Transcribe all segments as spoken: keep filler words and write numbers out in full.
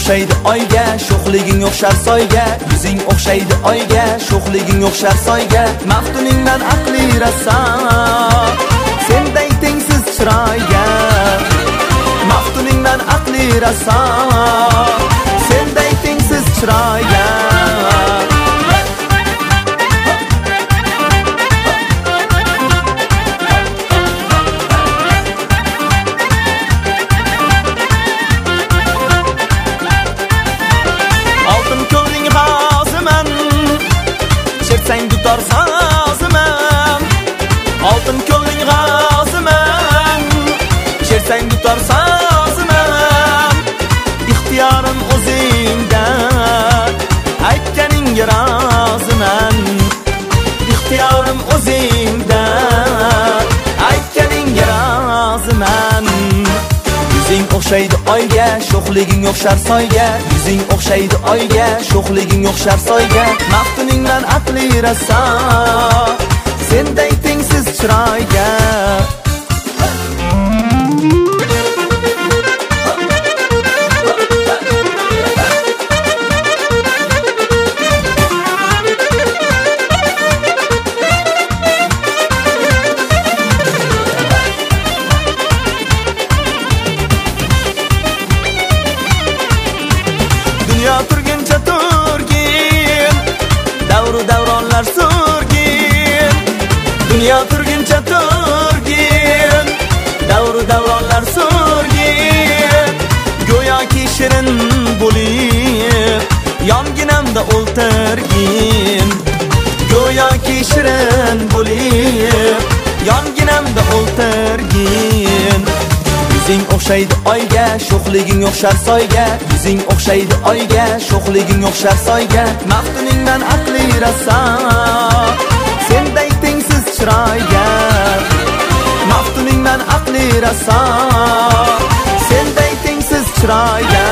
o'xshaydi oyga, sho'xliging o'xshar soyga. Yuzing o'xshaydi oyga, sho'xliging o'xshar soyga. Maftuningdan aqli rassam, senday tengsiz chiroyga. Maftuningdan aqli rassam, senday tengsiz chiroyga. Chersang dutor soziman, oltin ko'ngling g'oziman. Chersang dutor soziman, ixtiyorim o'zingda, aytganingga roziman. Ixtiyorim o'zingda, aytganingga roziman. Yuzing o'xshaydi oyga, sho'xliging o'xshar soyga. Yuzing o'xshaydi oyga, sho'xliging o'xshar soyga. Maftuningdan aqli rassam, senday tengsiz chiroyga. Dunyo turguncha turgin, davru davronlar surgin. Dunyo turguncha turgin, davru davronlar surgin. Go'yoki shirin bo'lib, yonginamda o'ltirgin. Go'yoki shirin bo'lib, yonginamda o'ltirgin. Yuzing o'xshaydi oyga, sho'xliging o'xshar soyga. Yuzing o'xshaydi oyga, sho'xliging o'xshar soyga. Maftuningdan aqli rassam, senday tengsiz chiroyga. Maftuningdan aqli rassam, senday tengsiz chiroyga.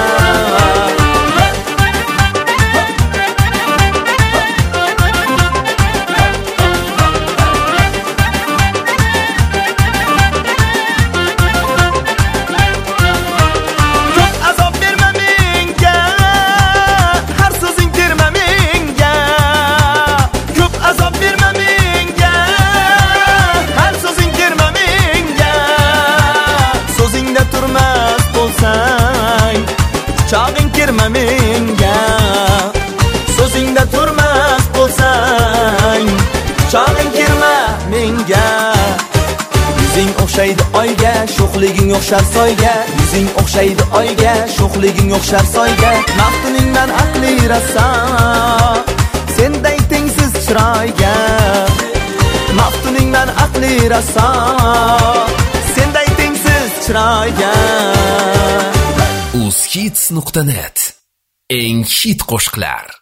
Chog'ing kirma menga, so'zingda turmas bo'lsang, chog'ing kirma menga. Yuzing o'xshaydi oyga, sho'xliging o'xshar soyga. Yuzing o'xshaydi oyga, sho'xliging o'xshar soyga. Maftuningdan aqli rassam, senday tengsiz chiroyga. Maftuningdan aqli rassam, senday tengsiz chiroyga. uz hits nuqta net eng hit qo'shiqlar.